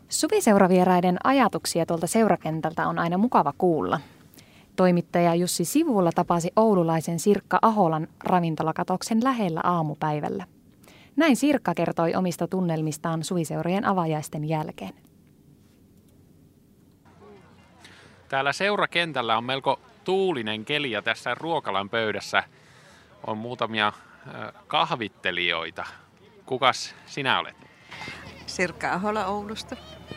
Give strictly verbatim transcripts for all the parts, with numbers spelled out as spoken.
Suviseuravieraiden ajatuksia tuolta seurakentältä on aina mukava kuulla. Toimittaja Jussi Sivula tapasi oululaisen Sirkka Aholan ravintolakatoksen lähellä aamupäivällä. Näin Sirkka kertoi omista tunnelmistaan suviseurojen avajaisten jälkeen. Täällä seurakentällä on melko tuulinen keli ja tässä ruokalan pöydässä on muutamia kahvittelijoita. Kukas sinä olet? Sirkka Ahola Oulusta.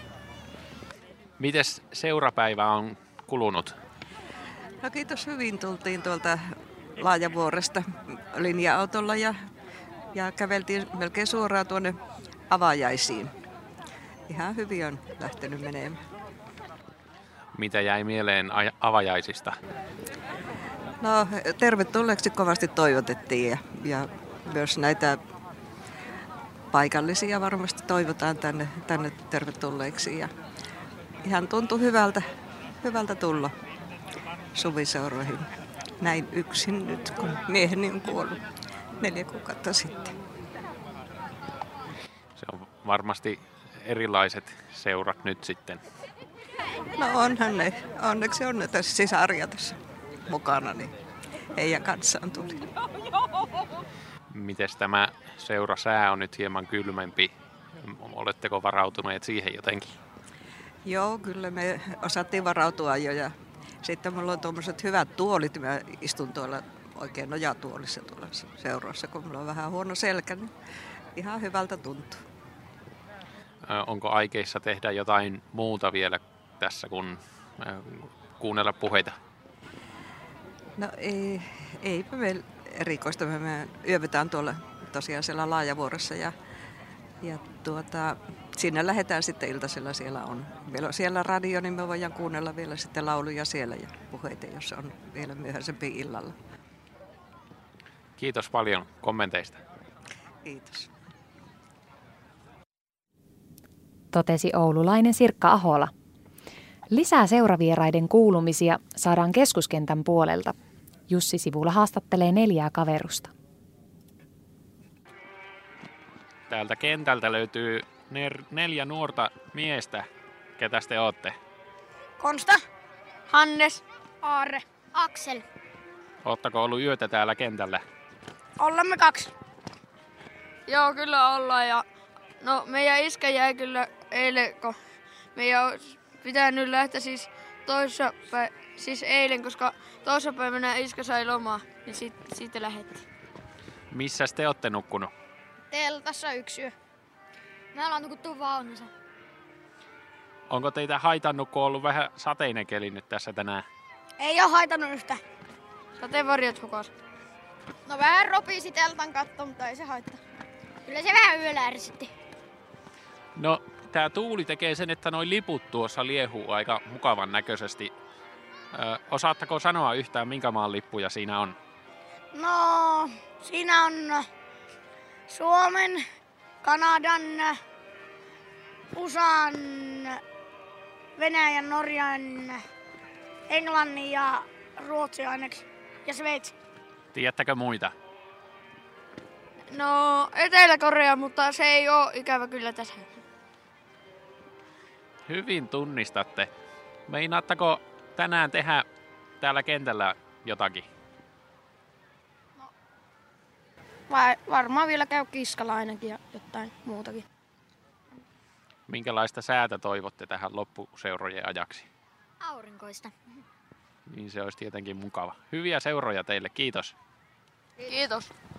Mites seurapäivä on kulunut? No kiitos, hyvin. Tultiin tuolta Laajavuoresta linja-autolla ja, ja käveltiin melkein suoraan tuonne avajaisiin. Ihan hyvin on lähtenyt menemään. Mitä jäi mieleen avajaisista? No tervetulleeksi kovasti toivotettiin ja, ja myös näitä paikallisia varmasti toivotaan tänne, tänne tervetulleeksi. Ja ihan tuntui hyvältä, hyvältä tulla suviseuroihin. Näin yksin nyt, kun mieheni on kuollut neljä kuukautta sitten. Se on varmasti erilaiset seurat nyt sitten. No onhan ne. Onneksi on ne tässä sisaria tässä mukana, niin heidän kanssaan tuli. Mites tämä seurasää on nyt hieman kylmempi? Oletteko varautuneet siihen jotenkin? Joo, kyllä me osattiin varautua jo ja sitten mulla on tuommoiset hyvät tuolit. Mä istun tuolla oikein nojatuolissa tuolla seurassa, kun mulla on vähän huono selkä, niin ihan hyvältä tuntuu. Onko aikeissa tehdä jotain muuta vielä tässä kuin kuunnella puheita? No ei, eipä me erikoista. Me yövytään tuolla tosiaan siellä Laajavuorossa ja, ja tuota, sinne lähdetään sitten iltasella. Siellä on vielä siellä radio, niin me voidaan kuunnella vielä sitten lauluja siellä ja puheita, jos on vielä myöhäisempi illalla. Kiitos paljon kommenteista. Kiitos. Totesi oululainen Sirkka Ahola. Lisää seuravieraiden kuulumisia saadaan keskuskentän puolelta. Jussi Sivula haastattelee neljää kaverusta. Täältä kentältä löytyy neljä nuorta miestä. Ketäs te ootte? Konsta, Hannes, Aarre, Aksel. Oottako ollut yötä täällä kentällä? Olemme kaksi. Joo, kyllä ollaan. Ja no, meidän iskä jäi kyllä eilen, kun meidän olisi pitänyt lähteä siis, toissa pä- siis eilen, koska toissa päivänä iskä sai lomaa, niin siitä, siitä lähdettiin. Missä te ootte nukkunut? Teltassa yksi yö. Me ollaan nukuttu vaunussa. Onko teitä haitannut, kun on ollut vähän sateinen keli nyt tässä tänään? Ei oo haitannut yhtä. Sateenvarjot hukos. No vähän ropisi teltan katto, mutta ei se haittaa. Kyllä se vähän yöllä ärsytti. No, tää tuuli tekee sen, että noi liput tuossa liehuu aika mukavan näköisesti. Ö, osaatteko sanoa yhtään, minkä maan lippuja siinä on? No, siinä on Suomen, Kanadan, U S A:n, Venäjän, Norjan, Englannin ja Ruotsin ainakin ja Sveitsi. Tiedättekö muita? No, Etelä-Korea, mutta se ei ole ikävä kyllä tässä. Hyvin tunnistatte. Meinaatteko tänään tehdä täällä kentällä jotakin? No, vai, varmaan vielä käy kiskalla ainakin ja jotain muutakin. Minkälaista säätä toivotte tähän loppuseurojen ajaksi? Aurinkoista. Niin se olisi tietenkin mukava. Hyviä seuroja teille, kiitos. Kiitos.